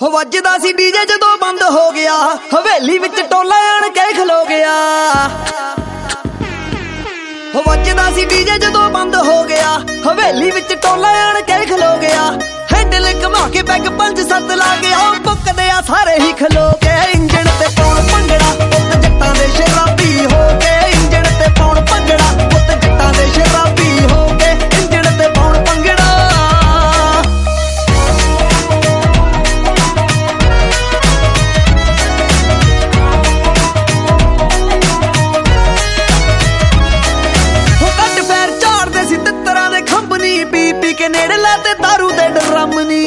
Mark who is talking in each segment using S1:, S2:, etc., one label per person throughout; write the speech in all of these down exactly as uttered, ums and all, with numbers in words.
S1: ਹੋ ਵੱਜਦਾ ਸੀ ਡੀਜੇ ਜਦੋਂ ਬੰਦ ਹੋ ਗਿਆ, ਹਵੇਲੀ ਵਿੱਚ ਟੋਲਾ ਆਣ ਕੇ ਖਲੋ ਗਿਆ। ਹੋ ਵੱਜਦਾ ਸੀ ਡੀਜੇ ਜਦੋਂ ਬੰਦ ਹੋ ਗਿਆ, ਹਵੇਲੀ ਵਿੱਚ ਟੋਲਾ ਆਣ ਕੇ ਖਲੋ ਗਿਆ। ਹੈਂਡਲ ਘੁਮਾ ਕੇ ਪੈਗ ਪੰਜ ਸੱਤ ਲਾ ਕੇ ਉਹ ਪੁੱਕਦੇ ਆ ਸਾਰੇ ਹੀ ਖਲੋ ਕੇ। ਇੰਜਣ ਤੇ ਪਾਉਣ ਭੰਗੜਾ ਪੁੱਤ ਜੱਟਾਂ ਦੇ ਸ਼ਰਾਬੀ ਹੋ ਕੇ, ਇੰਜਣ ਤੇ ਪਾਉਣ ਭੰਗੜਾ ਪੁੱਤ ਜੱਟਾਂ ਦੇ ਸ਼ਰਾਬੀ ਹੋ ਕੇ, ਇੰਜਣ ਤੇ ਪਾਉਣ ਭੰਗੜਾ। ਪੀ ਪੀ ਕੇ ਨੇੜੇ ਲਾ ਤੇ ਦਾਰੂ ਦੇ ਡਰਮ ਨੀ,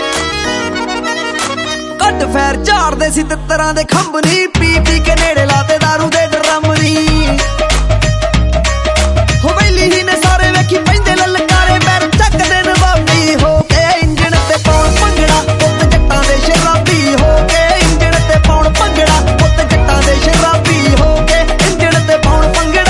S1: ਘੱਟ ਫੈਰ ਝਾੜਦੇ ਸੀ ਤਿੱਤਰਾਂ ਦੇ ਖੰਭ ਨੀ। ਪੀ ਪੀ ਕੇ ਨੇੜੇ ਲਾ ਤੇ ਦਾਰੂ ਦੇ ਡਰਮ ਨੀ। ਹਵੇਲੀ ਹੀ ਨੇ ਸਾਰੇ ਵੇਖੀ ਪੈਂਦੇ ਲਲਕਾਰੇ, ਪੈਰ ਚੱਕਦੇ ਨਵਾਬੀ ਹੋ ਕੇ। ਇੰਜਣ ਤੇ ਪਾਉਣ ਭੰਗੜਾ ਪੁੱਤ ਜੱਟਾਂ ਦੇ ਸ਼ਰਾਬੀ ਹੋ ਕੇ, ਇੰਜਣ ਤੇ ਪਾਉਣ ਭੰਗੜਾ ਪੁੱਤ ਜੱਟਾਂ ਦੇ ਸ਼ਰਾਬੀ ਹੋ ਕੇ, ਇੰਜਣ ਤੇ ਪਾਉਣ ਭੰਗੜਾ।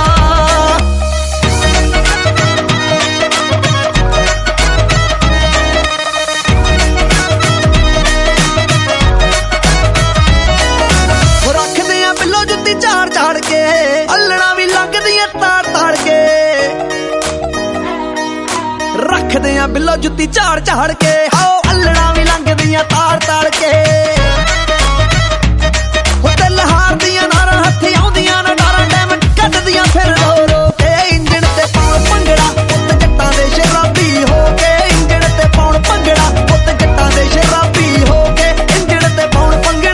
S1: ਝਾੜ ਝਾੜ ਕੇ ਅੱਲਣਾ ਵੀ ਲੰਘਦੀਆਂ ਤਾੜ ਤਾੜ ਕੇ, ਰੱਖਦੇ ਆ ਬਿੱਲੋ ਜੁੱਤੀ ਝਾੜ ਝਾੜ ਕੇ। ਆਓ ਅੱਲਣਾ ਵੀ ਲੰਘਦੀਆਂ ਤਾੜ ਤਾੜ ਕੇ, ਹੋ ਦਿਲ ਹਾਰਦੀਆਂ ਨਾਰਾਂ ਹੱਥੀ ਆਉਂਦੀਆਂ ਨਾ ਡਾਰਾਂ, ਡੈਮ ਕੱਢਦੀਆਂ ਫਿਰ ਰੋ ਰੋ ਕੇ। ਇੰਜਣ ਤੇ ਪਾਉਣ ਭੰਗੜਾ ਪੁੱਤ ਜੱਟਾਂ ਦੇ ਸ਼ਰਾਬੀ ਹੋ ਕੇ, ਇੰਜਣ ਤੇ ਪਾਉਣ ਭੰਗੜਾ ਪੁੱਤ ਜੱਟਾਂ ਦੇ ਸ਼ਰਾਬੀ ਹੋ ਕੇ, ਇੰਜਣ ਤੇ ਪਾਉਣ ਭੰਗੜਾ।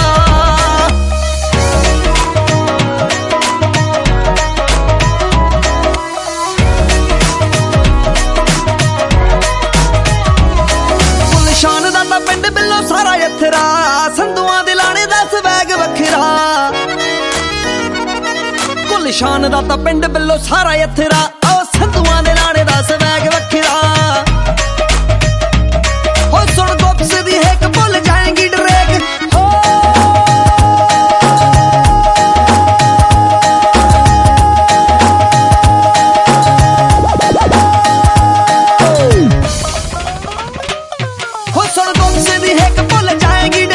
S1: ਪਿੰਡ ਬਿੱਲੋ ਸਾਰਾ ਯਥਰਾ, ਸੰਧੂਆਂ ਦੇ ਲਾਣੇ ਦਾ ਸਵੈਗ ਵੱਖਰਾ। ਗੁਲਸ਼ਾਨ ਦਾ ਤਾਂ ਪਿੰਡ ਬਿੱਲੋ ਸਾਰਾ ਯਥਰਾ, ਆਓ ਸੰਧੂਆਂ ਦੇ ਲਾਣੇ ਦਾ ਸਵੈਗ ਵੱਖਰਾ। ਹੋ ਸੁਣ ਗੁੱਪਸ ਦੀ ਹੇਕ ਭੁੱਲ ਜਾਏਂਗੀ ਡਰੇਕ ਹੋ, ਹੋ ਸੁਣ ਗੁੱਪਸ ਦੀ ਹੇਕ ਭੁੱਲ ਜਾਏਂਗੀ